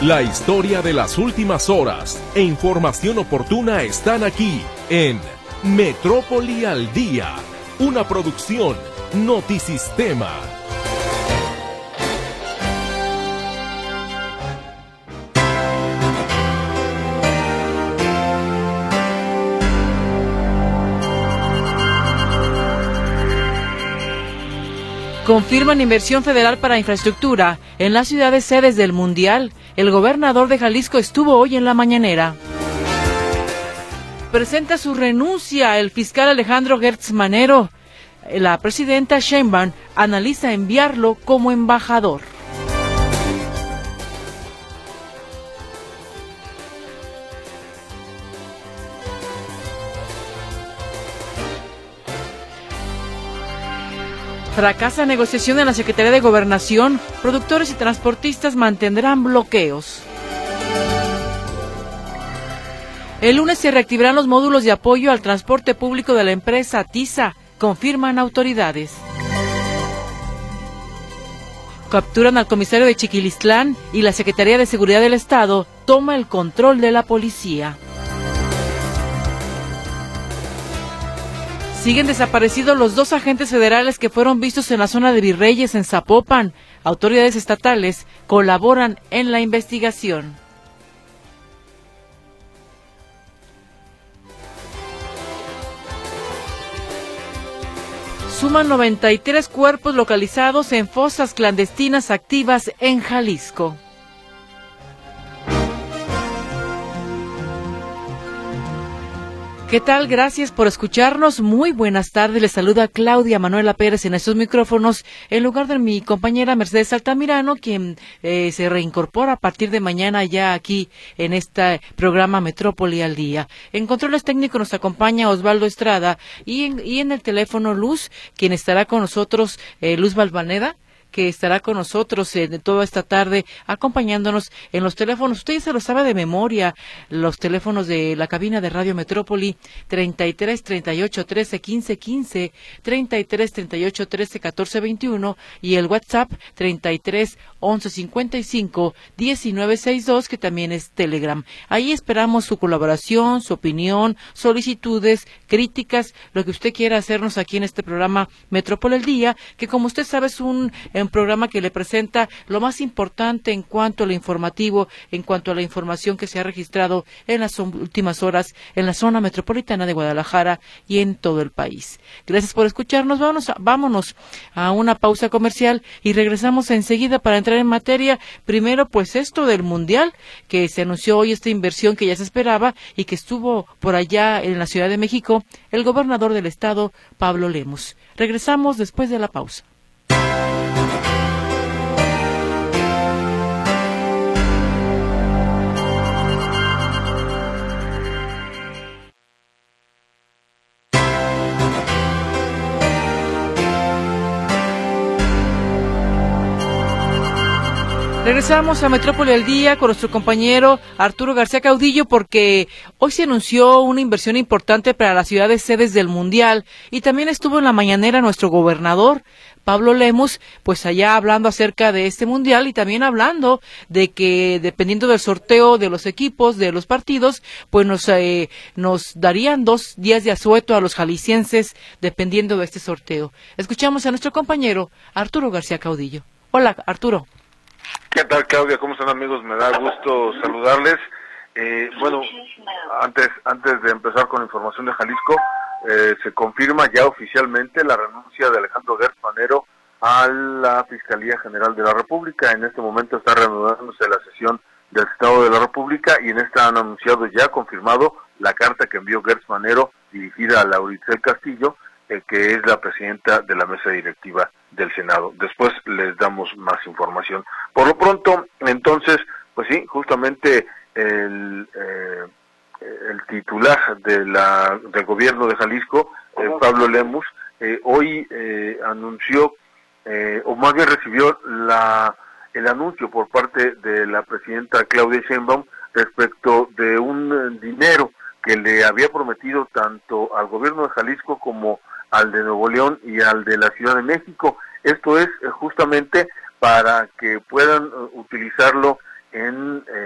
La historia de las últimas horas e información oportuna están aquí en Metrópoli al Día, una producción Notisistema. Confirman inversión federal para infraestructura en las ciudades sedes del Mundial. El gobernador de Jalisco estuvo hoy en la mañanera. Presenta su renuncia el fiscal Alejandro Gertz Manero. La presidenta Sheinbaum analiza enviarlo como embajador. Fracasa negociación en la Secretaría de Gobernación. Productores y transportistas mantendrán bloqueos. El lunes se reactivarán los módulos de apoyo al transporte público de la empresa TISA, confirman autoridades. Capturan al comisario de Chiquilistlán y la Secretaría de Seguridad del Estado toma el control de la policía. Siguen desaparecidos los 2 agentes federales que fueron vistos en la zona de Virreyes, en Zapopan. Autoridades estatales colaboran en la investigación. Suman 93 cuerpos localizados en fosas clandestinas activas en Jalisco. ¿Qué tal? Gracias por escucharnos. Muy buenas tardes. Les saluda Claudia Manuela Pérez en estos micrófonos, en lugar de mi compañera Mercedes Altamirano, quien se reincorpora a partir de mañana ya aquí en este programa Metrópoli al Día. En controles técnicos nos acompaña Osvaldo Estrada y en el teléfono Luz, quien estará con nosotros, Luz Valvaneda, que estará con nosotros toda esta tarde acompañándonos en los teléfonos. Usted se lo sabe de memoria, los teléfonos de la cabina de Radio Metrópoli, 33 38 13 15 15, 33 38 13 14 21 y el WhatsApp 33 11 55 19 62, que también es Telegram. Ahí esperamos su colaboración, su opinión, solicitudes, críticas, lo que usted quiera hacernos aquí en este programa Metrópoli al Día, que como usted sabe es un programa que le presenta lo más importante en cuanto a lo informativo, en cuanto a la información que se ha registrado en las últimas horas en la zona metropolitana de Guadalajara y en todo el país. Gracias por escucharnos. Vámonos a una pausa comercial y regresamos enseguida para entrar en materia. Primero, pues esto del Mundial, que se anunció hoy, esta inversión que ya se esperaba y que estuvo por allá en la Ciudad de México, el gobernador del estado, Pablo Lemus. Regresamos después de la pausa. Regresamos a Metrópoli al Día con nuestro compañero Arturo García Caudillo, porque hoy se anunció una inversión importante para las ciudades sedes del Mundial y también estuvo en la mañanera nuestro gobernador, Pablo Lemus, pues allá hablando acerca de este Mundial y también hablando de que dependiendo del sorteo de los equipos, de los partidos, pues nos darían 2 días de asueto a los jaliscienses dependiendo de este sorteo. Escuchamos a nuestro compañero Arturo García Caudillo. Hola, Arturo. ¿Qué tal, Claudia? ¿Cómo están, amigos? Me da gusto saludarles. Bueno, antes de empezar con la información de Jalisco, se confirma ya oficialmente la renuncia de Alejandro Gertz Manero a la Fiscalía General de la República. En este momento está reanudándose la sesión del Estado de la República y en esta han anunciado ya, confirmado, la carta que envió Gertz Manero dirigida a Lauritzel Castillo, que es la presidenta de la mesa directiva del Senado. Después les damos más información. Por lo pronto, entonces, pues sí, justamente el titular del gobierno de Jalisco, Pablo Lemus, hoy anunció, o más bien recibió el anuncio por parte de la presidenta Claudia Sheinbaum respecto de un dinero que le había prometido tanto al gobierno de Jalisco como al de Nuevo León y al de la Ciudad de México. Esto es justamente para que puedan utilizarlo en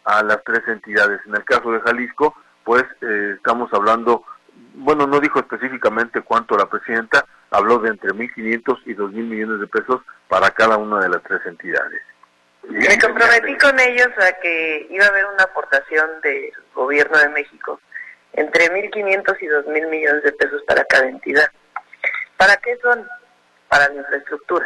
a las tres entidades. En el caso de Jalisco, pues estamos hablando, bueno, no dijo específicamente cuánto la presidenta, habló de entre 1.500 y 2.000 millones de pesos para cada una de las tres entidades. Me comprometí con ellos a que iba a haber una aportación del gobierno de México entre 1.500 y 2.000 millones de pesos para cada entidad. ¿Para qué son? Para la infraestructura,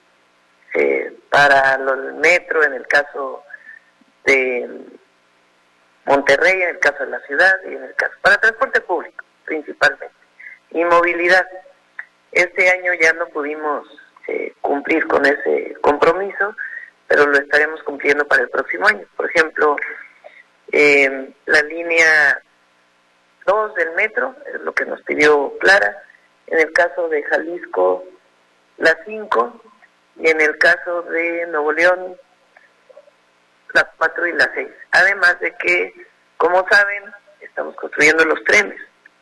para el metro en el caso de Monterrey, en el caso de la ciudad y en el caso para transporte público principalmente y movilidad. Este año ya no pudimos cumplir con ese compromiso, pero lo estaremos cumpliendo para el próximo año. Por ejemplo, la línea 2 del metro, es lo que nos pidió Clara, en el caso de Jalisco, la 5, y en el caso de Nuevo León, la 4 y la 6. Además de que, como saben, estamos construyendo los trenes.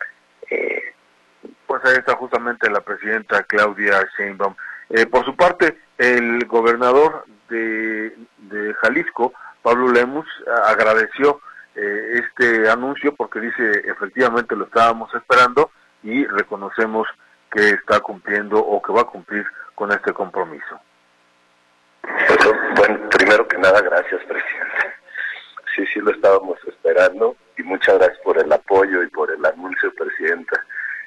Pues ahí está justamente la presidenta Claudia Sheinbaum. Por su parte, el gobernador de Jalisco, Pablo Lemus, agradeció este anuncio porque dice, efectivamente lo estábamos esperando y reconocemos que está cumpliendo o que va a cumplir con este compromiso. Bueno, primero que nada, gracias, presidente. Sí lo estábamos esperando y muchas gracias por el apoyo y por el anuncio, presidenta.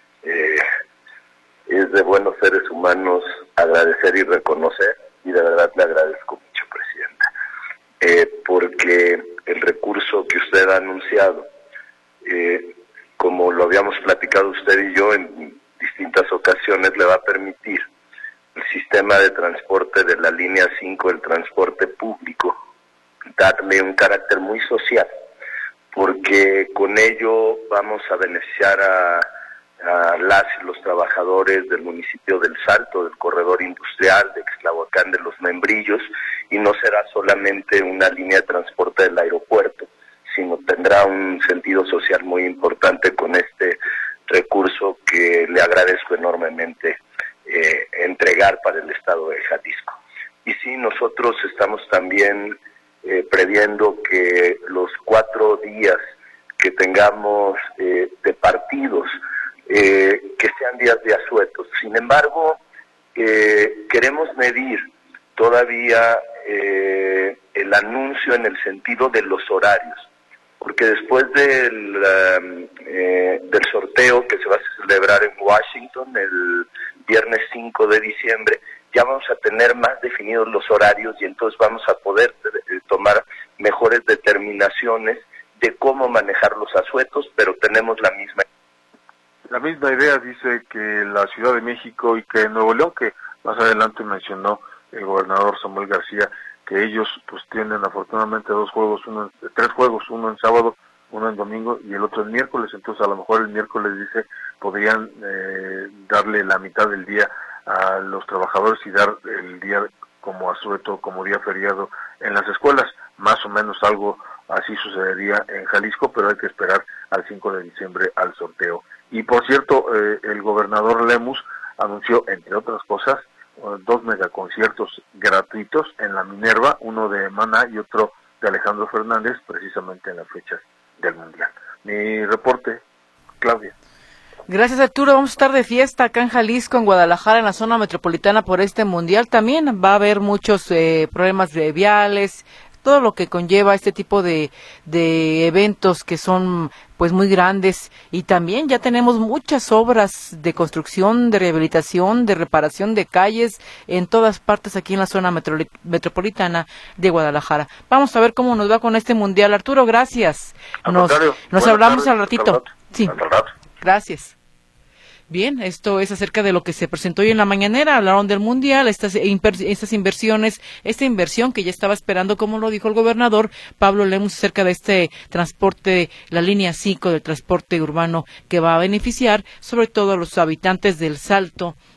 Es de buenos seres humanos agradecer y reconocer, y de verdad le agradezco mucho, presidenta, porque el recurso que usted ha anunciado, como lo habíamos platicado usted y yo en distintas ocasiones, le va a permitir el sistema de transporte de la línea 5 del transporte público darle un carácter muy social, porque con ello vamos a beneficiar a las y los trabajadores del municipio del Salto, del corredor industrial, de Ixtlahuacán, de los Membrillos, y no será solamente una línea de transporte del aeropuerto, sino tendrá un sentido social muy importante con este recurso que le agradezco enormemente entregar para el estado de Jalisco. Y sí, nosotros estamos también previendo que los 4 días que tengamos de partidos, que sean días de asuetos. Sin embargo, queremos medir todavía el anuncio en el sentido de los horarios, porque después del sorteo que se va a celebrar en Washington el viernes 5 de diciembre, ya vamos a tener más definidos los horarios y entonces vamos a poder tomar mejores determinaciones de cómo manejar los asuetos, pero tenemos la misma idea, dice que la Ciudad de México y que Nuevo León, que más adelante mencionó el gobernador Samuel García, que ellos pues tienen afortunadamente 3 juegos, uno en sábado, uno en domingo y el otro el miércoles, entonces a lo mejor el miércoles, dice, podrían darle la mitad del día a los trabajadores y dar el día como asueto, como día feriado en las escuelas. Más o menos algo así sucedería en Jalisco, pero hay que esperar al 5 de diciembre al sorteo. Y por cierto, el gobernador Lemus anunció, entre otras cosas, 2 megaconciertos gratuitos en la Minerva, uno de Maná y otro de Alejandro Fernández, precisamente en las fechas del Mundial. Mi reporte, Claudia. Gracias, Arturo. Vamos a estar de fiesta acá en Jalisco, en Guadalajara, en la zona metropolitana por este Mundial. También va a haber muchos problemas de viales, todo lo que conlleva este tipo de eventos que son pues muy grandes, y también ya tenemos muchas obras de construcción, de rehabilitación, de reparación de calles en todas partes aquí en la zona metropolitana de Guadalajara. Vamos a ver cómo nos va con este Mundial. Arturo, gracias. Nos hablamos al ratito. Sí. Gracias. Bien, esto es acerca de lo que se presentó hoy en la mañanera. Hablaron del Mundial, estas inversiones, esta inversión que ya estaba esperando, como lo dijo el gobernador Pablo Lemus, acerca de este transporte, la línea 5 del transporte urbano, que va a beneficiar sobre todo a los habitantes del Salto,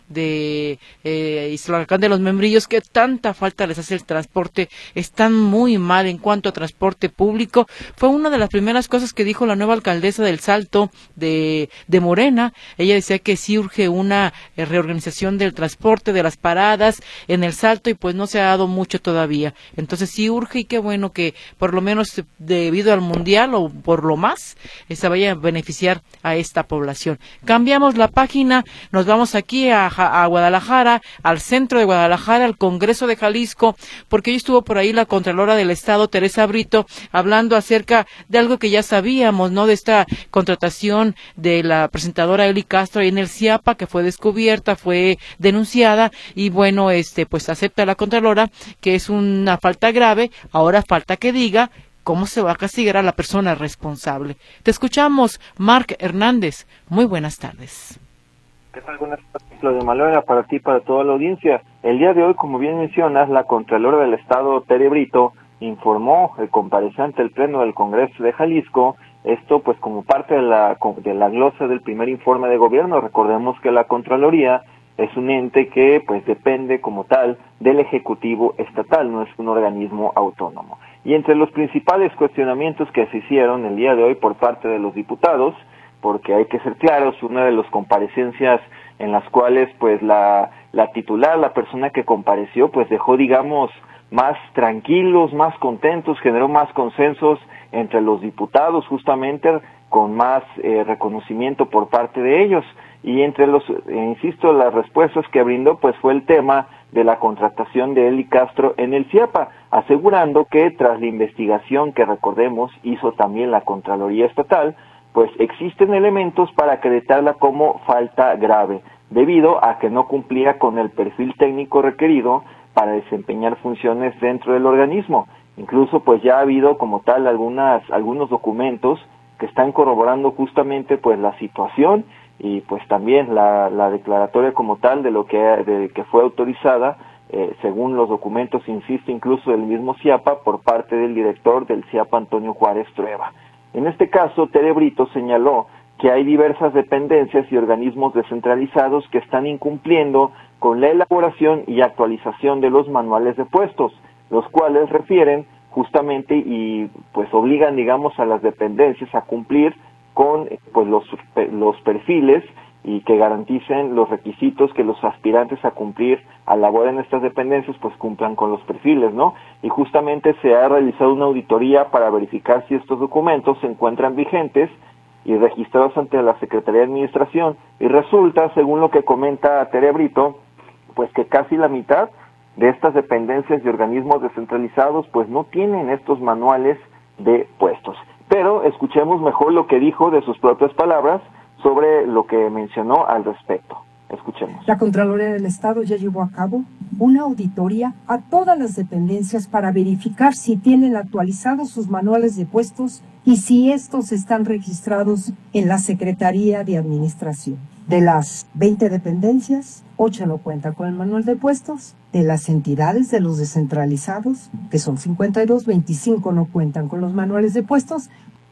de Islacán de los Membrillos, que tanta falta les hace el transporte, están muy mal en cuanto a transporte público. Fue una de las primeras cosas que dijo la nueva alcaldesa del Salto de Morena. Ella decía que sí urge una reorganización del transporte, de las paradas en el Salto, y pues no se ha dado mucho todavía. Entonces sí urge, y qué bueno que por lo menos debido al Mundial o por lo más se vaya a beneficiar a esta población. Cambiamos la página, nos vamos aquí a Guadalajara, al centro de Guadalajara, al Congreso de Jalisco, porque hoy estuvo por ahí la Contralora del Estado, Teresa Brito, hablando acerca de algo que ya sabíamos, ¿no? De esta contratación de la presentadora Eli Castro en el CIAPA, que fue descubierta, fue denunciada, y bueno, pues acepta la Contralora que es una falta grave. Ahora falta que diga cómo se va a castigar a la persona responsable. Te escuchamos, Marc Hernández. Muy buenas tardes. ¿Qué tal? Buenas tardes, Claudia Manuela, para ti, para toda la audiencia. El día de hoy, como bien mencionas, la Contralora del Estado, Tere Brito, informó el compareció ante el Pleno del Congreso de Jalisco, esto pues como parte de la glosa del primer informe de gobierno. Recordemos que la Contraloría es un ente que pues depende como tal del Ejecutivo Estatal, no es un organismo autónomo. Y entre los principales cuestionamientos que se hicieron el día de hoy por parte de los diputados, porque hay que ser claros, una de las comparecencias en las cuales pues la titular, la persona que compareció, pues dejó, digamos, más tranquilos, más contentos, generó más consensos entre los diputados, justamente con más reconocimiento por parte de ellos. Y entre insisto, las respuestas que brindó, pues fue el tema de la contratación de Eli Castro en el CIAPA, asegurando que tras la investigación que, recordemos, hizo también la Contraloría Estatal, pues existen elementos para acreditarla como falta grave, debido a que no cumplía con el perfil técnico requerido para desempeñar funciones dentro del organismo. Incluso pues ya ha habido como tal algunos documentos que están corroborando justamente pues la situación, y pues también la declaratoria como tal de que fue autorizada, según los documentos, insisto, incluso del mismo CIAPA, por parte del director del CIAPA, Antonio Juárez Trueba. En este caso, Tere Brito señaló que hay diversas dependencias y organismos descentralizados que están incumpliendo con la elaboración y actualización de los manuales de puestos, los cuales refieren justamente y pues obligan, digamos, a las dependencias a cumplir con pues los perfiles y que garanticen los requisitos que los aspirantes a cumplir al laborar en estas dependencias pues cumplan con los perfiles, ¿no? Y justamente se ha realizado una auditoría para verificar si estos documentos se encuentran vigentes y registrados ante la Secretaría de Administración, y resulta, según lo que comenta Tere Brito, pues que casi la mitad de estas dependencias y organismos descentralizados pues no tienen estos manuales de puestos. Pero escuchemos mejor lo que dijo de sus propias palabras sobre lo que mencionó al respecto. Escuchemos. La Contraloría del Estado ya llevó a cabo una auditoría a todas las dependencias para verificar si tienen actualizados sus manuales de puestos y si estos están registrados en la Secretaría de Administración. De las 20 dependencias, 8 no cuentan con el manual de puestos. De las entidades de los descentralizados, que son 52, 25 no cuentan con los manuales de puestos.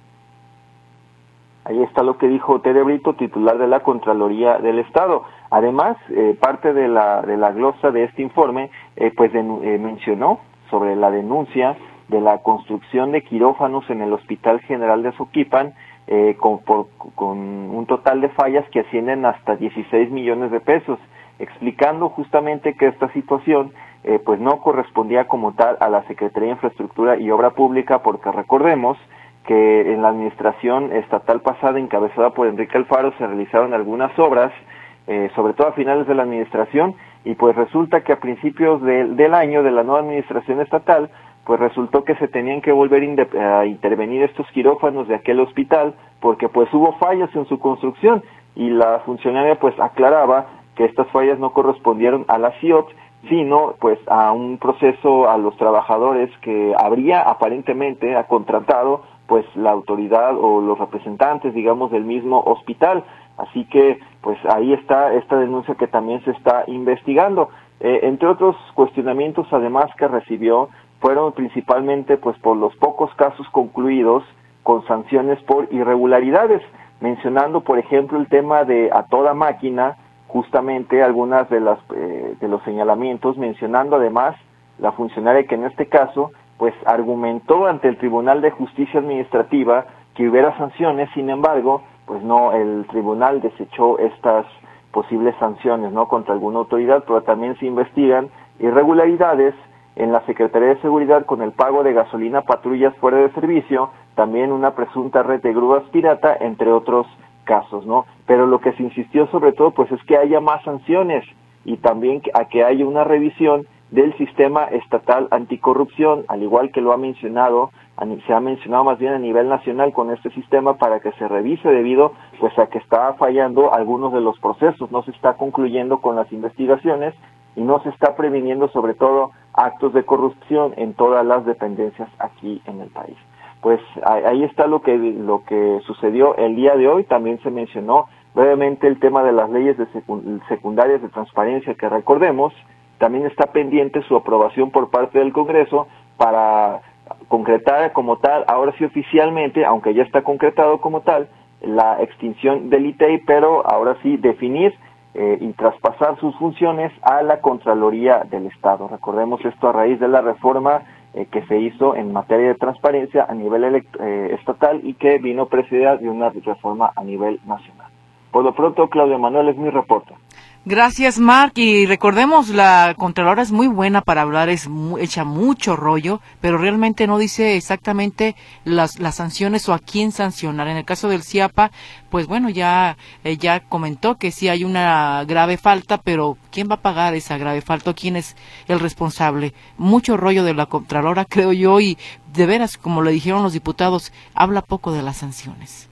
Ahí está lo que dijo Tere Brito, titular de la Contraloría del Estado. Además, parte de la glosa de este informe, mencionó sobre la denuncia de la construcción de quirófanos en el Hospital General de Xochipan, con un total de fallas que ascienden hasta 16 millones de pesos, explicando justamente que esta situación pues no correspondía como tal a la Secretaría de Infraestructura y Obra Pública, porque recordemos que en la administración estatal pasada, encabezada por Enrique Alfaro, se realizaron algunas obras, sobre todo a finales de la administración, y pues resulta que a principios del año de la nueva administración estatal, pues resultó que se tenían que volver a intervenir estos quirófanos de aquel hospital, porque pues hubo fallas en su construcción, y la funcionaria pues aclaraba que estas fallas no correspondieron a la CIOP, sino pues a un proceso a los trabajadores que habría aparentemente contratado pues la autoridad o los representantes, digamos, del mismo hospital. Así que pues ahí está esta denuncia que también se está investigando. Entre otros cuestionamientos además que recibió fueron principalmente pues por los pocos casos concluidos con sanciones por irregularidades, mencionando por ejemplo el tema de A Toda Máquina, justamente algunas de los señalamientos, mencionando además la funcionaria que en este caso pues argumentó ante el Tribunal de Justicia Administrativa que hubiera sanciones. Sin embargo, pues no, el tribunal desechó estas posibles sanciones, ¿no?, contra alguna autoridad, pero también se investigan irregularidades en la Secretaría de Seguridad con el pago de gasolina a patrullas fuera de servicio, también una presunta red de grúas pirata, entre otros casos, ¿no? Pero lo que se insistió sobre todo pues es que haya más sanciones y también a que haya una revisión del sistema estatal anticorrupción, al igual que lo ha mencionado, se ha mencionado más bien a nivel nacional con este sistema, para que se revise debido pues a que está fallando algunos de los procesos, no se está concluyendo con las investigaciones y no se está previniendo sobre todo actos de corrupción en todas las dependencias aquí en el país. Pues ahí está lo que sucedió el día de hoy. También se mencionó brevemente el tema de las leyes secundarias de transparencia, que recordemos, también está pendiente su aprobación por parte del Congreso para concretar como tal, ahora sí oficialmente, aunque ya está concretado como tal, la extinción del ITEI, pero ahora sí definir y traspasar sus funciones a la Contraloría del Estado. Recordemos esto a raíz de la reforma que se hizo en materia de transparencia a nivel estatal y que vino precedida de una reforma a nivel nacional. Por lo pronto, Claudia Manuel, es mi reporte. Gracias, Marc, y recordemos, la Contralora es muy buena para hablar, echa mucho rollo, pero realmente no dice exactamente las sanciones o a quién sancionar. En el caso del CIAPA, pues bueno, ya comentó que sí hay una grave falta, pero ¿quién va a pagar esa grave falta? ¿Quién es el responsable? Mucho rollo de la Contralora, creo yo, y de veras, como le dijeron los diputados, habla poco de las sanciones.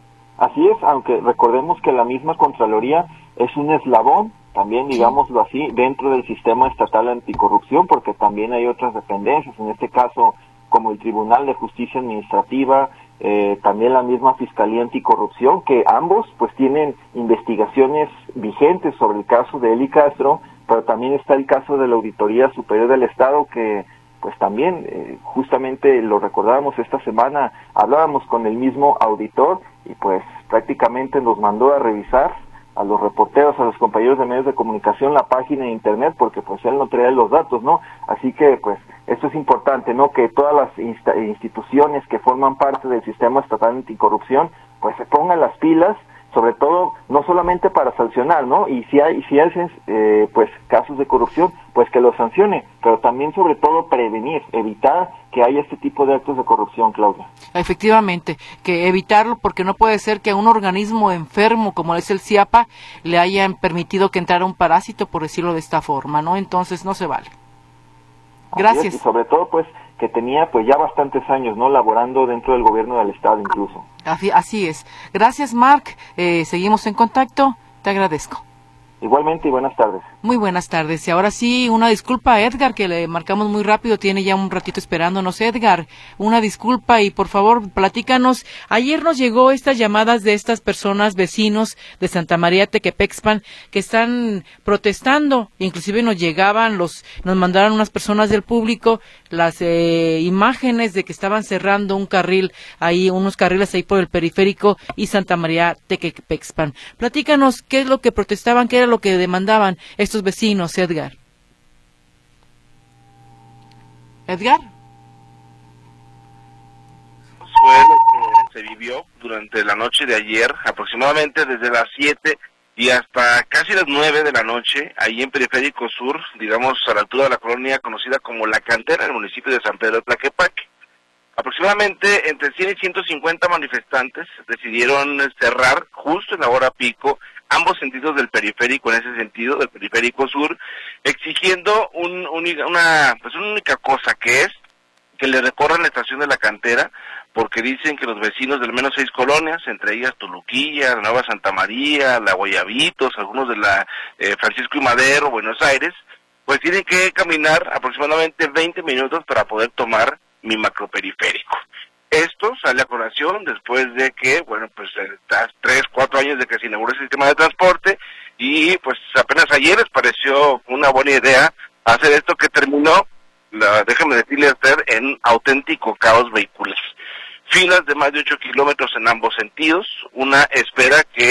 Así es, aunque recordemos que la misma Contraloría es un eslabón, también digámoslo así, dentro del sistema estatal anticorrupción, porque también hay otras dependencias, en este caso como el Tribunal de Justicia Administrativa, también la misma Fiscalía Anticorrupción, que ambos pues tienen investigaciones vigentes sobre el caso de Eli Castro, pero también está el caso de la Auditoría Superior del Estado, que pues también justamente lo recordábamos esta semana, hablábamos con el mismo auditor y pues prácticamente nos mandó a revisar a los reporteros, a los compañeros de medios de comunicación, la página de internet, porque pues él no traía los datos, ¿no? Así que pues esto es importante, ¿no? Que todas las instituciones que forman parte del sistema estatal anticorrupción pues se pongan las pilas, sobre todo no solamente para sancionar, ¿no? Y si hay pues casos de corrupción, pues que los sancione, pero también sobre todo prevenir, evitar que haya este tipo de actos de corrupción, Claudia. Efectivamente, que evitarlo, porque no puede ser que a un organismo enfermo como es el CIAPA le hayan permitido que entrara un parásito, por decirlo de esta forma, ¿no? Entonces no se vale. Gracias. Y sobre todo pues que tenía pues ya bastantes años, ¿no?, laborando dentro del gobierno del Estado incluso. Así es. Gracias, Marc. Seguimos en contacto. Te agradezco. Igualmente, y buenas tardes. Muy buenas tardes. Y ahora sí, una disculpa a Edgar, que le marcamos muy rápido, tiene ya un ratito esperándonos. Edgar, una disculpa y por favor, platícanos. Ayer nos llegó estas llamadas de estas personas, vecinos de Santa María Tequepexpan, que están protestando. Inclusive nos mandaron unas personas del público las imágenes de que estaban cerrando unos carriles ahí por el periférico y Santa María Tequepexpan. Platícanos qué es lo que protestaban, qué era lo que demandaban estos vecinos, Edgar. ¿Edgar? Se vivió durante la noche de ayer, aproximadamente desde las 7 y hasta casi las 9 de la noche, ahí en Periférico Sur, digamos a la altura de la colonia conocida como La Cantera, en el municipio de San Pedro de Tlaquepaque. Aproximadamente entre 100 y 150 manifestantes decidieron cerrar justo en la hora pico ambos sentidos del periférico, en ese sentido, del Periférico Sur, exigiendo una única cosa, que es que le recorran la estación de La Cantera, porque dicen que los vecinos de al menos 6 colonias, entre ellas Toluquilla, la Nueva Santa María, la Guayabitos, algunos de la Francisco y Madero, Buenos Aires, pues tienen que caminar aproximadamente 20 minutos para poder tomar mi macroperiférico. Esto sale a colación después de que, 3-4 años de que se inauguró el sistema de transporte y pues apenas ayer les pareció una buena idea hacer esto que terminó, déjame decirle a usted, en auténtico caos vehicular. Filas de más de 8 kilómetros en ambos sentidos, una espera que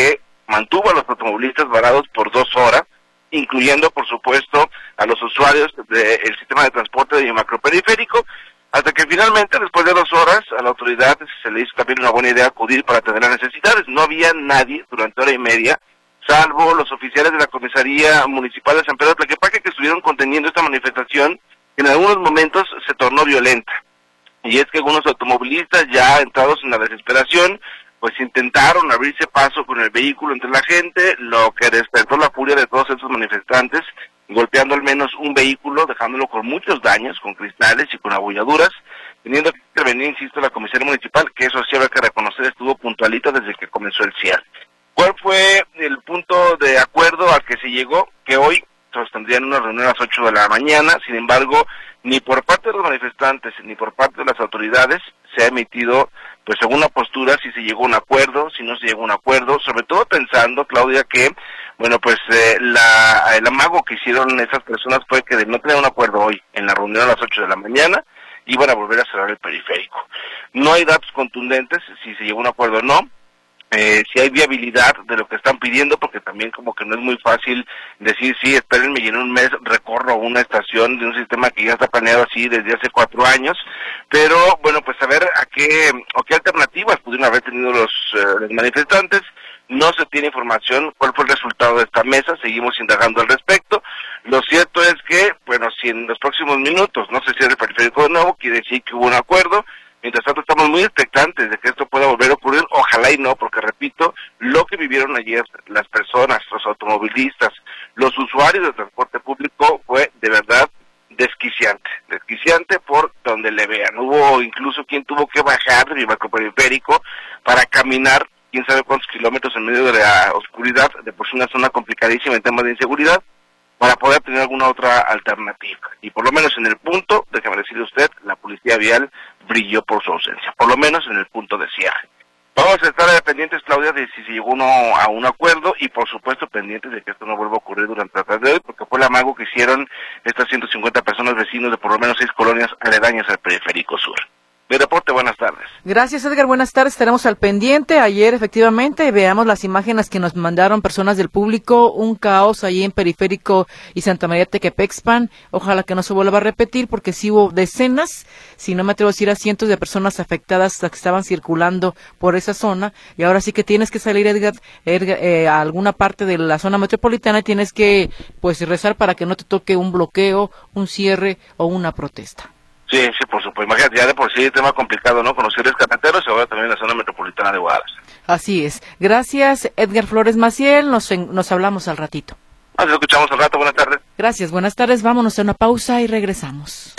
mantuvo a los automovilistas varados por 2 horas, incluyendo, por supuesto, a los usuarios del sistema de transporte de macroperiférico, hasta que finalmente, después de 2 horas, a la autoridad se le hizo también una buena idea acudir para atender las necesidades. No había nadie durante hora y media, salvo los oficiales de la Comisaría Municipal de San Pedro Tlaquepaque, que estuvieron conteniendo esta manifestación, que en algunos momentos se tornó violenta. Y es que algunos automovilistas, ya entrados en la desesperación, pues intentaron abrirse paso con el vehículo entre la gente, lo que despertó la furia de todos estos manifestantes, golpeando al menos un vehículo, dejándolo con muchos daños, con cristales y con abolladuras, teniendo que intervenir, insisto, la Comisaría Municipal, que eso sí habrá que reconocer, estuvo puntualita desde que comenzó el cierre. ¿Cuál fue el punto de acuerdo al que se llegó? Que hoy sostendrían una reunión a las 8 de la mañana, sin embargo, ni por parte de los manifestantes ni por parte de las autoridades se ha emitido pues alguna postura si se llegó a un acuerdo, si no se llegó a un acuerdo, sobre todo pensando, Claudia, que bueno, pues el amago que hicieron esas personas fue que de no tener un acuerdo hoy en la reunión a las 8 de la mañana iban a volver a cerrar el periférico. No hay datos contundentes si se llegó a un acuerdo o no. Si hay viabilidad de lo que están pidiendo, porque también como que no es muy fácil decir, sí, espérenme y en un mes recorro una estación de un sistema que ya está planeado así desde hace 4 años, pero bueno, pues a ver qué alternativas pudieron haber tenido los manifestantes. No se tiene información cuál fue el resultado de esta mesa, seguimos indagando al respecto. Lo cierto es que, bueno, si en los próximos minutos no se cierra el periférico de nuevo, quiere decir que hubo un acuerdo. Mientras tanto, estamos muy expectantes de que esto pueda volver a ocurrir, ojalá y no, porque repito, lo que vivieron ayer las personas, los automovilistas, los usuarios del transporte público fue de verdad desquiciante por donde le vean. Hubo incluso quien tuvo que bajar del macroperiférico para caminar quién sabe cuántos kilómetros en medio de la oscuridad, de por sí una zona complicadísima en temas de inseguridad, para poder tener alguna otra alternativa. Y por lo menos en el punto, déjame decirle usted, la policía vial brilló por su ausencia, por lo menos en el punto de cierre. Vamos a estar pendientes, Claudia, de si se llegó a un acuerdo y por supuesto pendientes de que esto no vuelva a ocurrir durante la tarde de hoy, porque fue el amago que hicieron estas 150 personas vecinos de por lo menos 6 colonias aledañas al periférico sur. Mi reporte, buenas tardes. Gracias, Edgar, buenas tardes, estaremos al pendiente. Ayer, efectivamente, veamos las imágenes que nos mandaron personas del público, un caos allí en Periférico y Santa María Tequepexpan. Ojalá que no se vuelva a repetir, porque sí hubo decenas, si no me atrevo a decir a cientos de personas afectadas que estaban circulando por esa zona, y ahora sí que tienes que salir, Edgar, a alguna parte de la zona metropolitana y tienes que, pues, rezar para que no te toque un bloqueo, un cierre o una protesta. Sí, por supuesto. Imagínate, ya de por sí el tema complicado, ¿no? Con los cierres carreteros y ahora también en la zona metropolitana de Guadalajara. Así es. Gracias, Edgar Flores Maciel. Nos hablamos al ratito. Nos escuchamos al rato. Buenas tardes. Gracias, buenas tardes. Vámonos a una pausa y regresamos.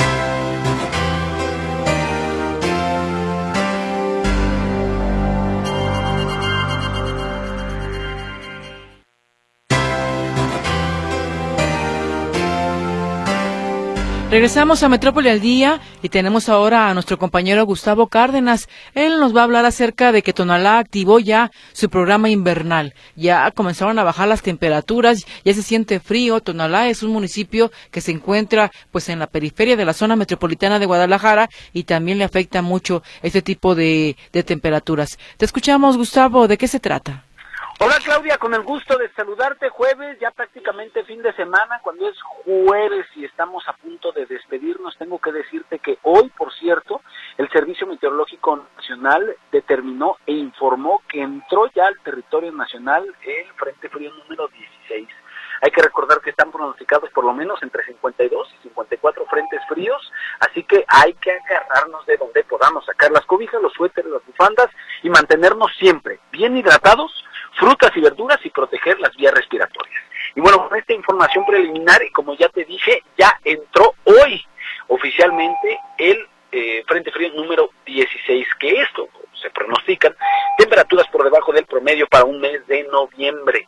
Regresamos a Metrópoli al Día y tenemos ahora a nuestro compañero Gustavo Cárdenas. Él nos va a hablar acerca de que Tonalá activó ya su programa invernal. Ya comenzaron a bajar las temperaturas, ya se siente frío. Tonalá es un municipio que se encuentra pues en la periferia de la zona metropolitana de Guadalajara y también le afecta mucho este tipo de temperaturas. Te escuchamos, Gustavo, ¿de qué se trata? Hola Claudia, con el gusto de saludarte. Jueves, ya prácticamente fin de semana. Cuando es jueves y estamos a punto de despedirnos, tengo que decirte que hoy, por cierto, el Servicio Meteorológico Nacional determinó e informó que entró ya al territorio nacional el Frente Frío número 16. Hay que recordar que están pronosticados por lo menos entre 52 y 54 frentes fríos, así que hay que agarrarnos de donde podamos, sacar las cobijas, los suéteres, las bufandas y mantenernos siempre bien hidratados, frutas y verduras y proteger las vías respiratorias. Y bueno, con esta información preliminar, y como ya te dije, ya entró hoy oficialmente el Frente Frío número 16, que esto se pronostican temperaturas por debajo del promedio para un mes de noviembre.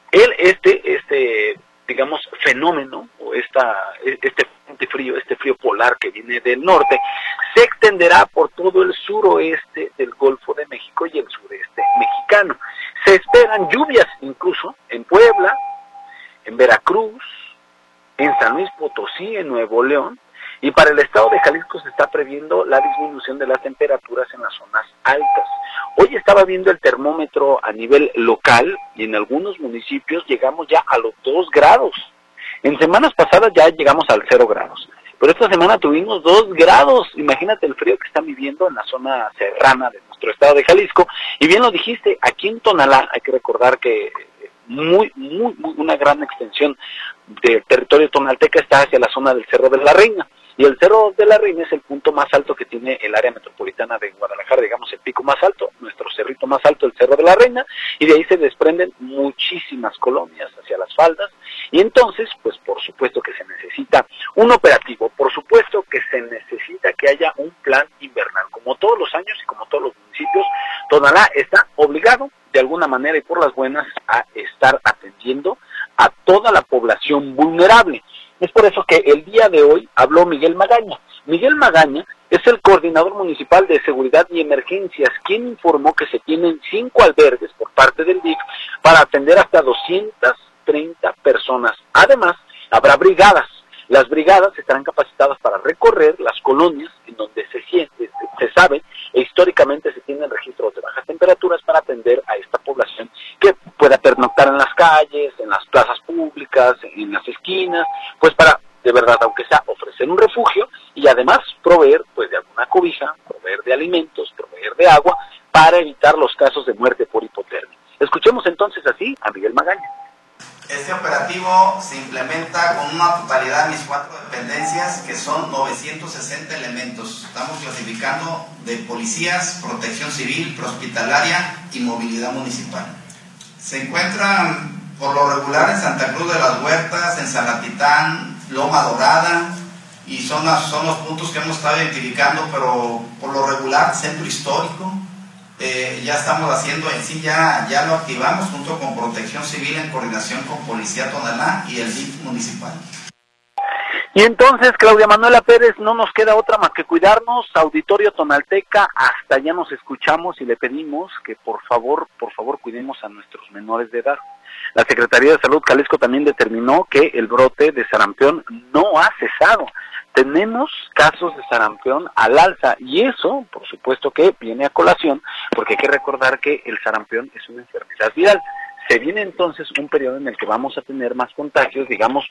Digamos, fenómeno, o este frente frío, este frío polar que viene del norte, se extenderá por todo el suroeste del Golfo de México y el sureste mexicano. Se esperan lluvias incluso en Puebla, en Veracruz, en San Luis Potosí, en Nuevo León, y para el estado de Jalisco se está previendo la disminución de las temperaturas en las zonas altas. Hoy estaba viendo el termómetro a nivel local y en algunos municipios llegamos ya a los 2 grados. En semanas pasadas ya llegamos al 0 grados. Pero esta semana tuvimos 2 grados. Imagínate el frío que están viviendo en la zona serrana de nuestro estado de Jalisco. Y bien lo dijiste, aquí en Tonalá hay que recordar que una gran extensión del territorio tonalteca está hacia la zona del Cerro de la Reina. Y el Cerro de la Reina es el punto más alto que tiene el área metropolitana de Guadalajara, digamos el pico más alto, nuestro cerrito más alto, el Cerro de la Reina, y de ahí se desprenden muchísimas colonias hacia las faldas, y entonces, pues por supuesto que se necesita un operativo, por supuesto que se necesita que haya un plan invernal, como todos los años y como todos los municipios, Tonalá está obligado, de alguna manera y por las buenas, a estar atendiendo a toda la población vulnerable. Es por eso que el día de hoy habló Miguel Magaña. Miguel Magaña es el coordinador municipal de seguridad y emergencias, quien informó que se tienen 5 albergues por parte del DIF para atender hasta 230 personas. Además, habrá brigadas. Las brigadas estarán capacitadas para recorrer las colonias en donde se sabe e históricamente se tienen registros de bajas temperaturas para atender a esta población que pueda pernoctar en las calles, en las plazas públicas, en las esquinas, pues para, de verdad, aunque sea, ofrecer un refugio y además proveer pues de alguna cobija, proveer de alimentos, proveer de agua para evitar los casos de muerte por hipotermia. Escuchemos entonces así a Miguel Magaña. Este operativo se implementa con una totalidad de mis 4 dependencias, que son 960 elementos. Estamos clasificando de policías, protección civil, prehospitalaria y movilidad municipal. Se encuentran por lo regular en Santa Cruz de las Huertas, en Zaratitán, Loma Dorada, y son los puntos que hemos estado identificando, pero por lo regular centro histórico. Ya estamos haciendo en sí, ya lo activamos junto con Protección Civil en coordinación con Policía Tonalá y el DIF municipal. Y entonces, Claudia Manuela Pérez, no nos queda otra más que cuidarnos. Auditorio Tonalteca, hasta allá nos escuchamos y le pedimos que por favor cuidemos a nuestros menores de edad. La Secretaría de Salud Jalisco también determinó que el brote de sarampión no ha cesado. Tenemos casos de sarampión al alza y eso, por supuesto que viene a colación, porque hay que recordar que el sarampión es una enfermedad viral. Se viene entonces un periodo en el que vamos a tener más contagios, digamos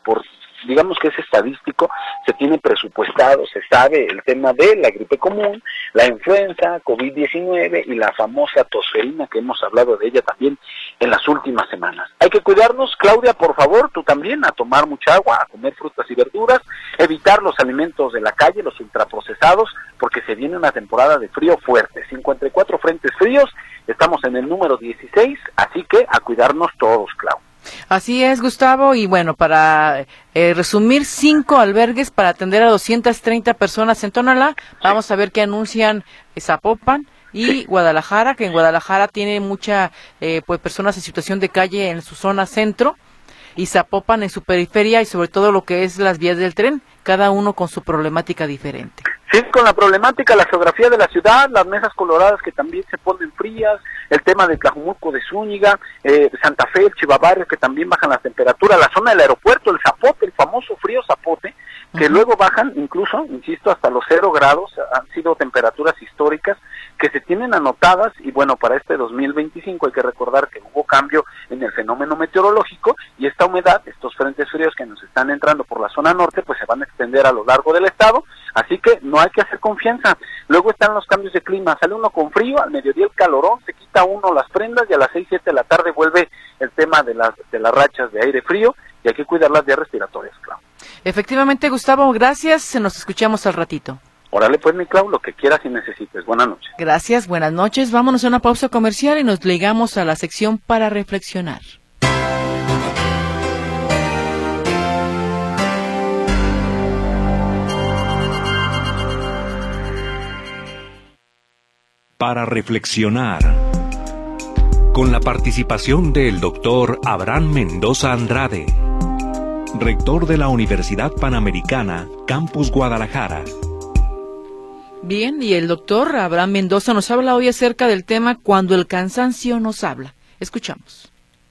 que es estadístico, se tiene presupuestado, se sabe el tema de la gripe común, la influenza, COVID-19 y la famosa tosferina que hemos hablado de ella también en las últimas semanas. Hay que cuidarnos, Claudia, por favor, tú también, a tomar mucha agua, a comer frutas y verduras, evitar los alimentos de la calle, los ultraprocesados, porque se viene una temporada de frío fuerte, 54 frentes fríos, estamos en el número 16, así que a cuidarnos todos, Clau. Así es, Gustavo, y bueno, para resumir, 5 albergues para atender a 230 personas en Tonalá. Vamos a ver qué anuncian Zapopan y Guadalajara, que en Guadalajara tiene mucha pues personas en situación de calle en su zona centro, y Zapopan en su periferia, y sobre todo lo que es las vías del tren, cada uno con su problemática diferente. Sí, con la problemática, la geografía de la ciudad, las mesas coloradas que también se ponen frías, el tema de Tlajumulco de Zúñiga, Santa Fe, el Chivabarrio, que también bajan las temperaturas, la zona del aeropuerto, el Zapote, el famoso frío Zapote, que luego bajan incluso, insisto, hasta los 0 grados, han sido temperaturas históricas que se tienen anotadas, y bueno, para este 2025 hay que recordar que hubo cambio en el fenómeno meteorológico, y esta humedad, estos frentes fríos que nos están entrando por la zona norte, pues se van a extender a lo largo del estado, así que no hay que hacer confianza. Luego están los cambios de clima, sale uno con frío, al mediodía el calorón, se quita uno las prendas, y a las 6, 7 de la tarde vuelve el tema de las rachas de aire frío, y hay que cuidar las vías respiratorias, claro. Efectivamente, Gustavo, gracias, nos escuchamos al ratito. Órale pues, mi Clau, lo que quieras y necesites. Buenas noches. Gracias, buenas noches. Vámonos a una pausa comercial y nos ligamos a la sección para reflexionar. Para reflexionar, con la participación del doctor Abraham Mendoza Andrade, rector de la Universidad Panamericana, Campus Guadalajara. Bien, y el doctor Abraham Mendoza nos habla hoy acerca del tema cuando el cansancio nos habla. Escuchamos.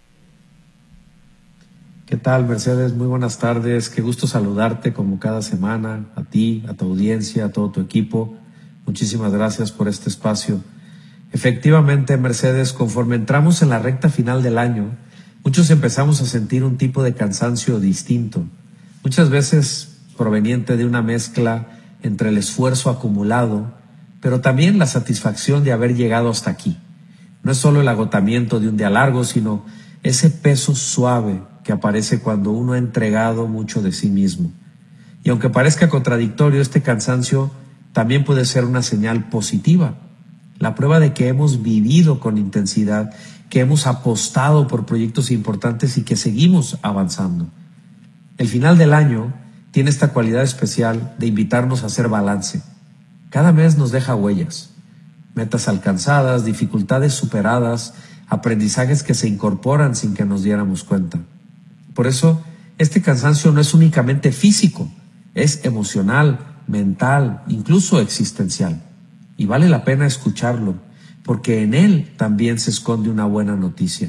¿Qué tal, Mercedes? Muy buenas tardes. Qué gusto saludarte como cada semana, a ti, a tu audiencia, a todo tu equipo. Muchísimas gracias por este espacio. Efectivamente, Mercedes, conforme entramos en la recta final del año, muchos empezamos a sentir un tipo de cansancio distinto, muchas veces proveniente de una mezcla entre el esfuerzo acumulado, pero también la satisfacción de haber llegado hasta aquí. No es solo el agotamiento de un día largo, sino ese peso suave que aparece cuando uno ha entregado mucho de sí mismo. Y aunque parezca contradictorio, este cansancio también puede ser una señal positiva, la prueba de que hemos vivido con intensidad, que hemos apostado por proyectos importantes y que seguimos avanzando. El final del año tiene esta cualidad especial de invitarnos a hacer balance. Cada mes nos deja huellas, metas alcanzadas, dificultades superadas, aprendizajes que se incorporan sin que nos diéramos cuenta. Por eso, este cansancio no es únicamente físico, es emocional, mental, incluso existencial. Y vale la pena escucharlo, porque en él también se esconde una buena noticia,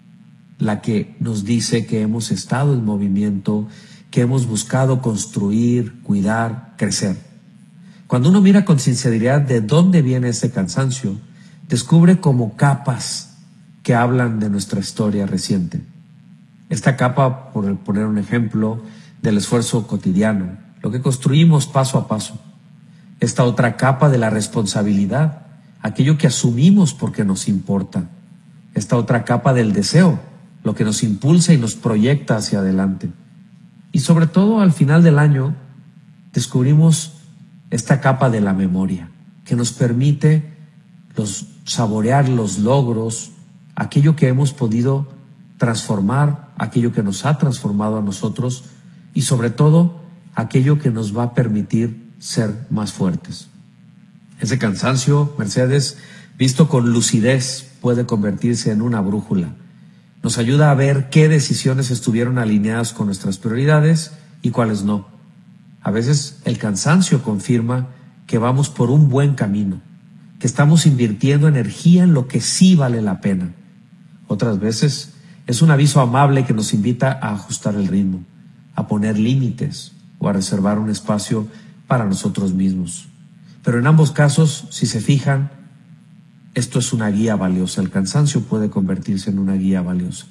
la que nos dice que hemos estado en movimiento, que hemos buscado construir, cuidar, crecer. Cuando uno mira con sinceridad de dónde viene ese cansancio, descubre como capas que hablan de nuestra historia reciente. Esta capa, por poner un ejemplo, del esfuerzo cotidiano, lo que construimos paso a paso. Esta otra capa de la responsabilidad, aquello que asumimos porque nos importa. Esta otra capa del deseo, lo que nos impulsa y nos proyecta hacia adelante. Y sobre todo, al final del año, descubrimos esta capa de la memoria, que nos permite saborear los logros, aquello que hemos podido transformar, aquello que nos ha transformado a nosotros y sobre todo aquello que nos va a permitir ser más fuertes. Ese cansancio, Mercedes, visto con lucidez, puede convertirse en una brújula. Nos ayuda a ver qué decisiones estuvieron alineadas con nuestras prioridades y cuáles no. A veces el cansancio confirma que vamos por un buen camino, que estamos invirtiendo energía en lo que sí vale la pena. Otras veces es un aviso amable que nos invita a ajustar el ritmo, a poner límites o a reservar un espacio para nosotros mismos. Pero en ambos casos, si se fijan, esto es una guía valiosa. El cansancio puede convertirse en una guía valiosa.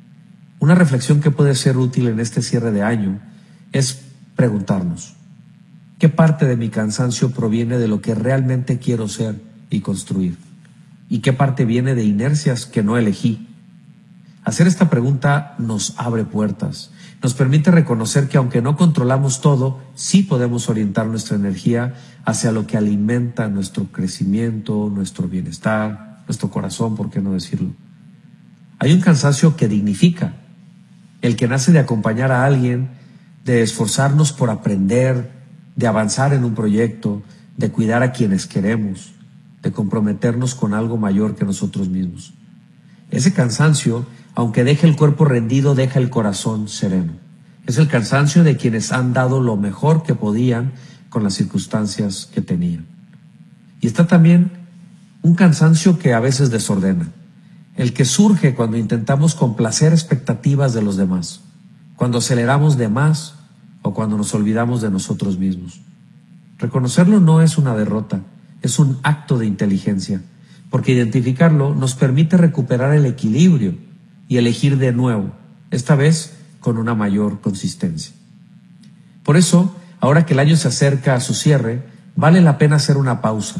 Una reflexión que puede ser útil en este cierre de año es preguntarnos, ¿qué parte de mi cansancio proviene de lo que realmente quiero ser y construir? ¿Y qué parte viene de inercias que no elegí? Hacer esta pregunta nos abre puertas, nos permite reconocer que aunque no controlamos todo, sí podemos orientar nuestra energía hacia lo que alimenta nuestro crecimiento, nuestro bienestar, nuestro corazón, ¿por qué no decirlo? Hay un cansancio que dignifica, el que nace de acompañar a alguien, de esforzarnos por aprender, de avanzar en un proyecto, de cuidar a quienes queremos, de comprometernos con algo mayor que nosotros mismos. Ese cansancio, aunque deje el cuerpo rendido, deja el corazón sereno. Es el cansancio de quienes han dado lo mejor que podían con las circunstancias que tenían. Y está también un cansancio que a veces desordena, el que surge cuando intentamos complacer expectativas de los demás, cuando aceleramos de más o cuando nos olvidamos de nosotros mismos. Reconocerlo no es una derrota, es un acto de inteligencia, porque identificarlo nos permite recuperar el equilibrio y elegir de nuevo, esta vez con una mayor consistencia. Por eso, ahora que el año se acerca a su cierre, vale la pena hacer una pausa,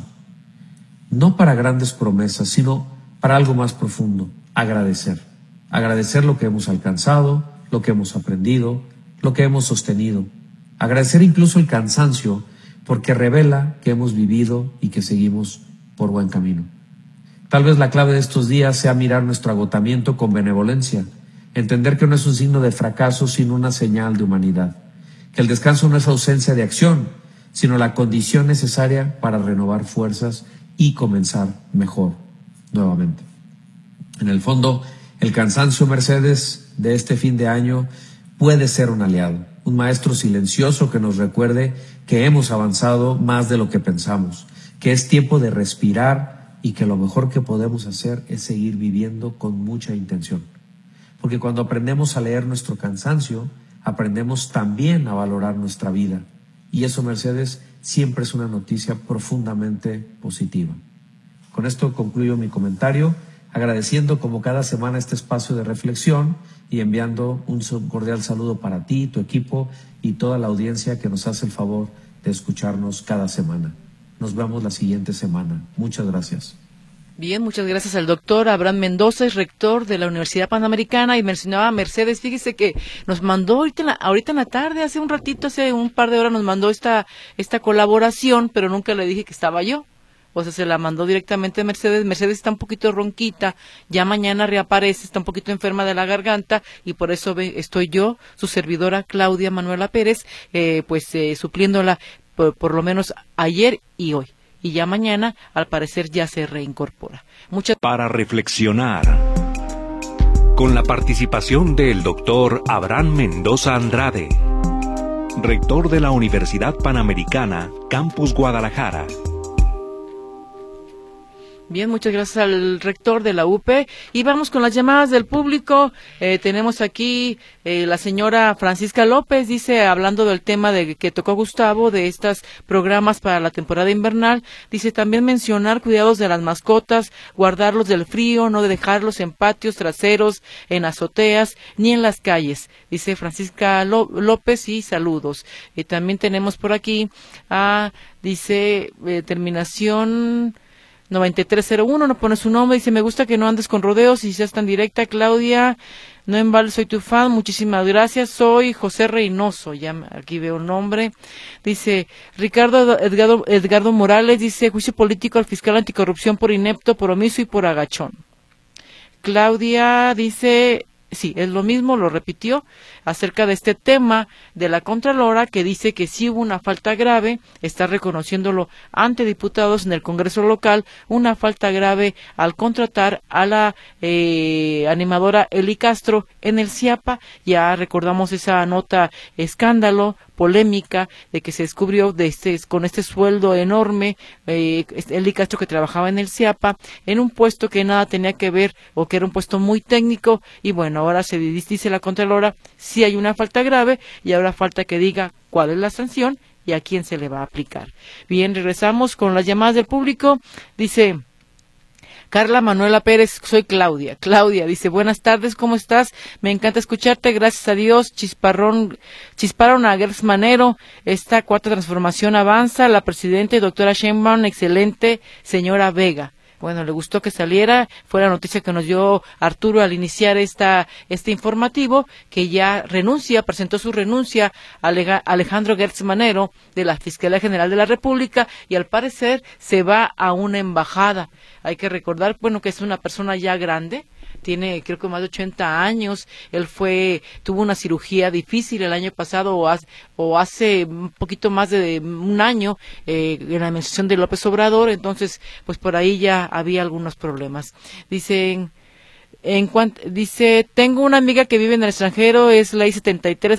no para grandes promesas, sino para algo más profundo, agradecer. Agradecer lo que hemos alcanzado, lo que hemos aprendido, lo que hemos sostenido. Agradecer incluso el cansancio, porque revela que hemos vivido y que seguimos por buen camino. Tal vez la clave de estos días sea mirar nuestro agotamiento con benevolencia, entender que no es un signo de fracaso, sino una señal de humanidad, que el descanso no es ausencia de acción, sino la condición necesaria para renovar fuerzas y comenzar mejor nuevamente. En el fondo, el cansancio, Mercedes, de este fin de año puede ser un aliado, un maestro silencioso que nos recuerde que hemos avanzado más de lo que pensamos, que es tiempo de respirar y que lo mejor que podemos hacer es seguir viviendo con mucha intención. Porque cuando aprendemos a leer nuestro cansancio, aprendemos también a valorar nuestra vida. Y eso, Mercedes, siempre es una noticia profundamente positiva. Con esto concluyo mi comentario, agradeciendo como cada semana este espacio de reflexión y enviando un cordial saludo para ti, tu equipo y toda la audiencia que nos hace el favor de escucharnos cada semana. Nos vemos la siguiente semana. Muchas gracias. Bien, muchas gracias al doctor Abraham Mendoza, es rector de la Universidad Panamericana, y mencionaba a Mercedes, fíjese que nos mandó ahorita en la tarde, hace un ratito, hace un par de horas nos mandó esta colaboración, pero nunca le dije que estaba yo. O sea, se la mandó directamente a Mercedes. Mercedes está un poquito ronquita, ya mañana reaparece, está un poquito enferma de la garganta, y por eso estoy yo, su servidora Claudia Manuela Pérez, supliéndola por lo menos ayer y hoy. Y ya mañana, al parecer, ya se reincorpora. Para reflexionar, con la participación del doctor Abraham Mendoza Andrade, rector de la Universidad Panamericana, Campus Guadalajara. Bien, muchas gracias al rector de la UP. Y vamos con las llamadas del público. Tenemos aquí la señora Francisca López, dice, hablando del tema de que tocó Gustavo, de estos programas para la temporada invernal, dice también mencionar cuidados de las mascotas, guardarlos del frío, no dejarlos en patios traseros, en azoteas, ni en las calles. Dice Francisca López, y saludos. También tenemos por aquí terminación 9301, no pone su nombre, dice, me gusta que no andes con rodeos y seas tan directa, Claudia, no embales, soy tu fan, muchísimas gracias, soy José Reynoso, ya aquí veo el nombre, dice, Ricardo Edgardo Morales, dice, juicio político al fiscal anticorrupción por inepto, por omiso y por agachón. Claudia dice, sí, es lo mismo, lo repitió, acerca de este tema de la Contralora, que dice que sí hubo una falta grave, está reconociéndolo ante diputados en el Congreso local, una falta grave al contratar a la animadora Eli Castro en el CIAPA. Ya recordamos esa nota escándalo, polémica, de que se descubrió con este sueldo enorme, Eli Castro, que trabajaba en el CIAPA, en un puesto que nada tenía que ver, o que era un puesto muy técnico, y bueno, ahora se dice la Contralora, sí hay una falta grave, y ahora falta que diga cuál es la sanción y a quién se le va a aplicar. Bien, regresamos con las llamadas del público. Dice Carla Manuela Pérez, soy Claudia. Claudia dice, buenas tardes, ¿cómo estás? Me encanta escucharte, gracias a Dios. Chisparon a Gertz Manero, esta cuarta transformación avanza, la presidenta y doctora Sheinbaum, excelente, señora Vega. Bueno, le gustó que saliera, fue la noticia que nos dio Arturo al iniciar este informativo, que ya presentó su renuncia a Alejandro Gertz Manero de la Fiscalía General de la República, y al parecer se va a una embajada. Hay que recordar, bueno, que es una persona ya grande, tiene creo que más de 80 años, él tuvo una cirugía difícil el año pasado o hace un poquito más de un año en la administración de López Obrador, entonces pues por ahí ya había algunos problemas. Dice, tengo una amiga que vive en el extranjero, es la I-73,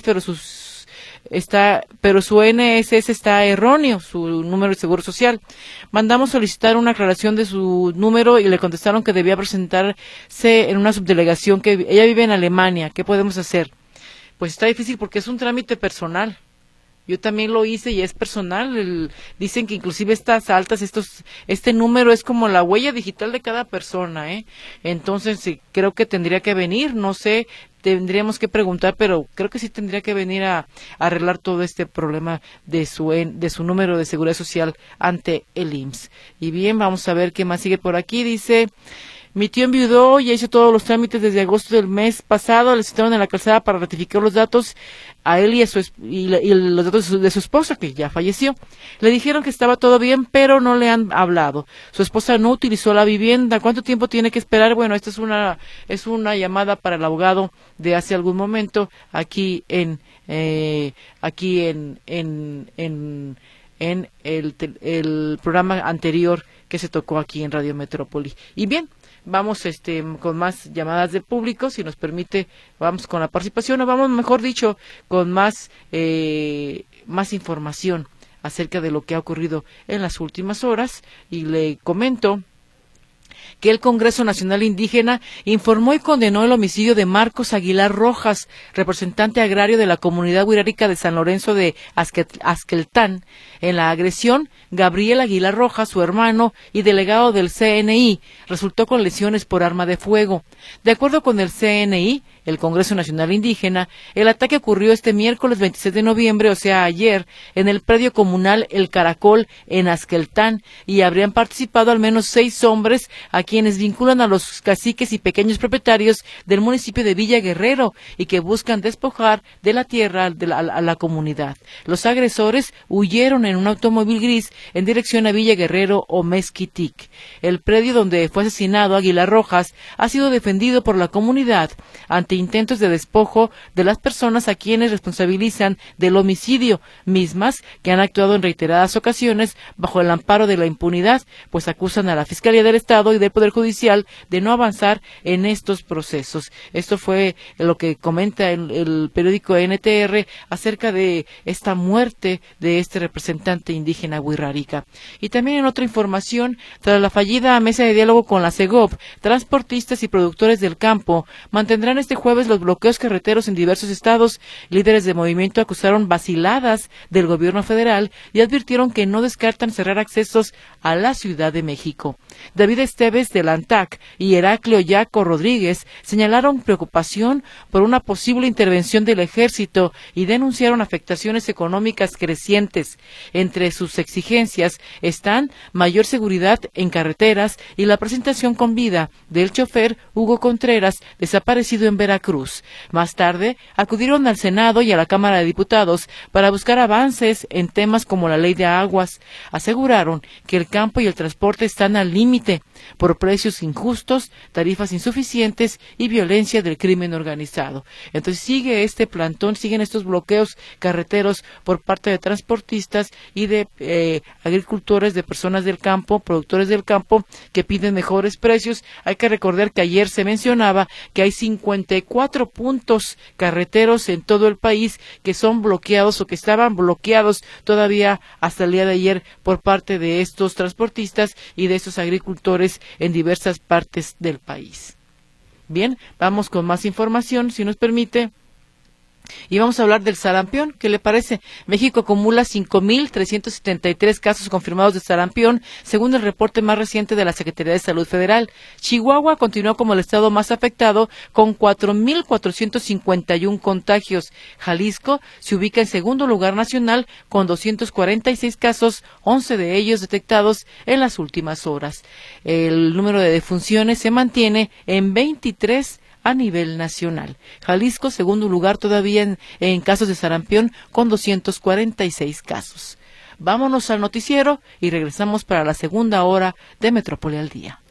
pero su NSS está erróneo, su número de seguro social. Mandamos solicitar una aclaración de su número y le contestaron que debía presentarse en una subdelegación, que ella vive en Alemania. ¿Qué podemos hacer? Pues está difícil porque es un trámite personal. Yo también lo hice y es personal. Dicen que inclusive estas altas, este número es como la huella digital de cada persona, Entonces sí, creo que tendría que venir, no sé, tendríamos que preguntar, pero creo que sí tendría que venir a arreglar todo este problema de su número de seguridad social ante el IMSS. Y bien, vamos a ver qué más sigue por aquí. Dice, mi tío enviudó, ya hizo todos los trámites desde agosto del mes pasado, le citaron en la calzada para ratificar los datos a él y los datos de su esposa, que ya falleció. Le dijeron que estaba todo bien, pero no le han hablado. Su esposa no utilizó la vivienda. ¿Cuánto tiempo tiene que esperar? Bueno, esta es una llamada para el abogado de hace algún momento aquí en el programa anterior que se tocó aquí en Radio Metrópoli. Y bien, vamos con más llamadas del público, si nos permite, vamos con la participación, o vamos, mejor dicho, con más información acerca de lo que ha ocurrido en las últimas horas. Y le comento que el Congreso Nacional Indígena informó y condenó el homicidio de Marcos Aguilar Rojas, representante agrario de la comunidad wixárika de San Lorenzo de Azqueltán. En la agresión, Gabriel Aguilar Rojas, su hermano y delegado del CNI, resultó con lesiones por arma de fuego. De acuerdo con el CNI, el Congreso Nacional Indígena, el ataque ocurrió este miércoles 26 de noviembre, o sea, ayer, en el predio comunal El Caracol, en Azqueltán, y habrían participado al menos 6 hombres a quienes vinculan a los caciques y pequeños propietarios del municipio de Villa Guerrero y que buscan despojar de la tierra a la comunidad. Los agresores huyeron en un automóvil gris en dirección a Villa Guerrero o Mezquitic. El predio donde fue asesinado Aguilar Rojas ha sido defendido por la comunidad ante intentos de despojo de las personas a quienes responsabilizan del homicidio, mismas que han actuado en reiteradas ocasiones bajo el amparo de la impunidad, pues acusan a la Fiscalía del Estado y del Poder Judicial de no avanzar en estos procesos. Esto fue lo que comenta el periódico NTR acerca de esta muerte de este representante indígena wixárika. Y también en otra información, tras la fallida mesa de diálogo con la CEGOP, transportistas y productores del campo mantendrán este jueves los bloqueos carreteros en diversos estados. Líderes de movimiento acusaron vaciladas del gobierno federal y advirtieron que no descartan cerrar accesos a la Ciudad de México. David Esteves del ANTAC y Heraclio Yaco Rodríguez señalaron preocupación por una posible intervención del ejército y denunciaron afectaciones económicas crecientes. Entre sus exigencias están mayor seguridad en carreteras y la presentación con vida del chofer Hugo Contreras, desaparecido en Veracruz. Más tarde, acudieron al Senado y a la Cámara de Diputados para buscar avances en temas como la ley de aguas. Aseguraron que el campo y el transporte están al límite por precios injustos, tarifas insuficientes y violencia del crimen organizado. Entonces sigue este plantón, siguen estos bloqueos carreteros por parte de transportistas y de agricultores, de personas del campo, productores del campo, que piden mejores precios. Hay que recordar que ayer se mencionaba que hay 54 puntos carreteros en todo el país que son bloqueados o que estaban bloqueados todavía hasta el día de ayer por parte de estos transportistas y de estos agricultores en diversas partes del país. Bien, vamos con más información, si nos permite. Y vamos a hablar del sarampión. ¿Qué le parece? México acumula 5,373 casos confirmados de sarampión, según el reporte más reciente de la Secretaría de Salud Federal. Chihuahua continuó como el estado más afectado, con 4,451 contagios. Jalisco se ubica en segundo lugar nacional, con 246 casos, 11 de ellos detectados en las últimas horas. El número de defunciones se mantiene en 23 a nivel nacional. Jalisco, segundo lugar todavía en casos de sarampión, con 246 casos. Vámonos al noticiero y regresamos para la segunda hora de Metrópoli al Día.